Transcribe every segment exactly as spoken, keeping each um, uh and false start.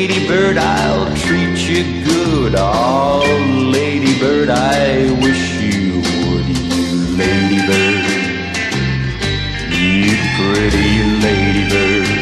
Ladybird, I'll treat you good. Oh, ladybird, I wish you would. You ladybird, you pretty ladybird.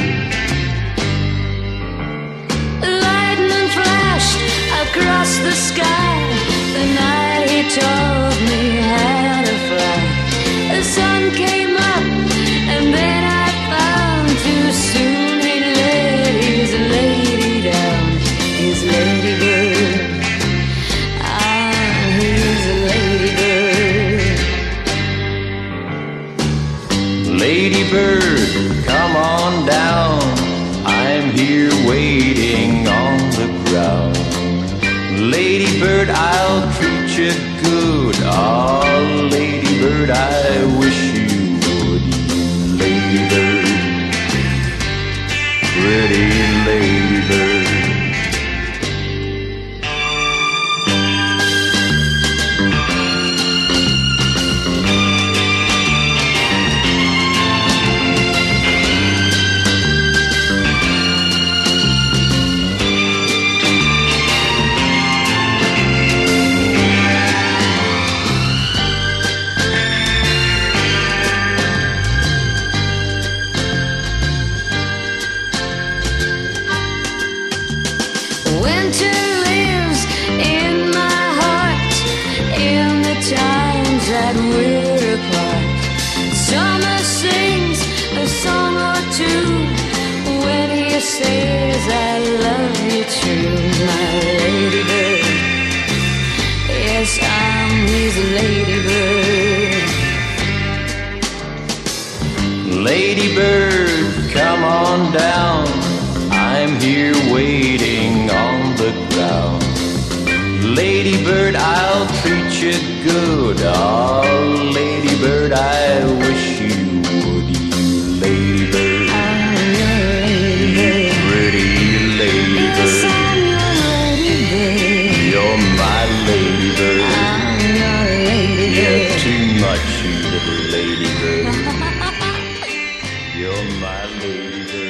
Lightning flashed across the sky the night he told me how to fly. The sun came up and then I found too soon he let his lady down. His ladybird, ah, his ladybird. Ladybird, come on down. I'm here waiting on the ground. Ladybird, I'll treat you good. Oh, ladybird, I wish you would. You ladybird, pretty ladybird. Winter lives in my heart in the times that we're apart. Summer sings a song or two when he says I love you true. My ladybird, yes, I'm his ladybird. Ladybird, come on down. I'm here waiting on the ground. Ladybird, I'll treat you good. Oh, ladybird, I wish you would. You ladybird, I'm your ladybird. pretty ladybird. Yes, I'm your ladybird. You're my ladybird. I'm your ladybird. You're too much, you little ladybird. You're my ladybird.